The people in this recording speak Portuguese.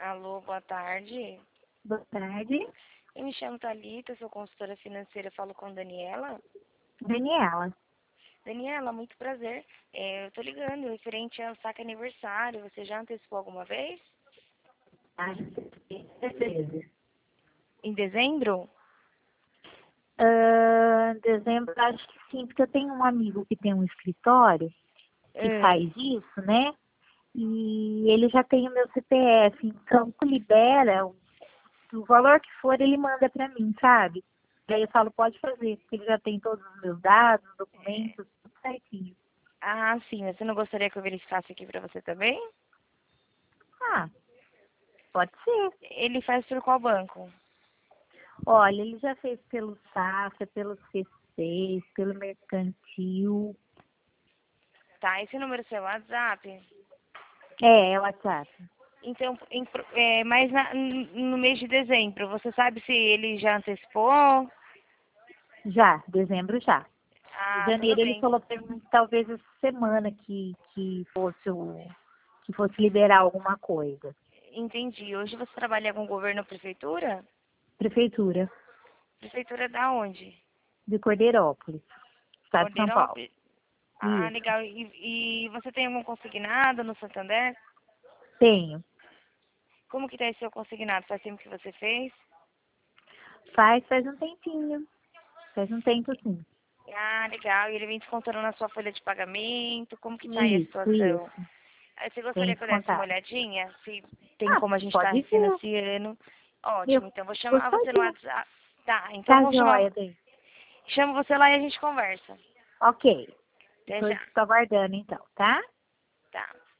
Alô, boa tarde. Boa tarde. Eu me chamo Thalita, sou consultora financeira, falo com Daniela. Daniela. Daniela, muito prazer. Eu tô ligando referente ao saque aniversário. Você já antecipou alguma vez? Em dezembro? Dezembro, acho que sim, porque eu tenho um amigo que tem um escritório que faz isso, né? E ele já tem o meu CPF, então libera o valor que for, ele manda para mim, sabe? Daí eu falo, pode fazer, porque ele já tem todos os meus dados, documentos, tudo certinho. Ah, sim. Você não gostaria que eu verificasse aqui pra você também? Ah, pode ser. Ele faz por qual banco? Olha, ele já fez pelo Safra, pelo C6, pelo Mercantil. Tá, esse número é seu WhatsApp? É o WhatsApp. Então, mas no mês de dezembro, você sabe se ele já antecipou? Já, dezembro já. Em Ah, tudo janeiro ele bem. falou para mim que talvez essa semana que fosse liberar alguma coisa. Entendi. Hoje você trabalha com governo ou prefeitura? Prefeitura Prefeitura da onde? de Cordeirópolis, estado de São Paulo. Cordeirópolis? Ah, Isso, legal. E você tem algum consignado no Santander? tenho. Como que tá esse seu consignado? Faz tempo que você fez? Faz um tempinho. Faz um tempo sim. Ah, legal. E ele vem descontando na sua folha de pagamento? Como que tá aí a Isso, situação? isso. Aí você Tem gostaria que eu desse uma descontado. olhadinha? Se tem Ah, como a gente estar pode ver. refinanciando? Ótimo. Eu Então vou chamar você no gostaria. WhatsApp. Tá, então Tá vou chamar. joia, bem. Chamo você lá e a gente conversa. Ok. Até Tô já. aguardando então, tá? Tá.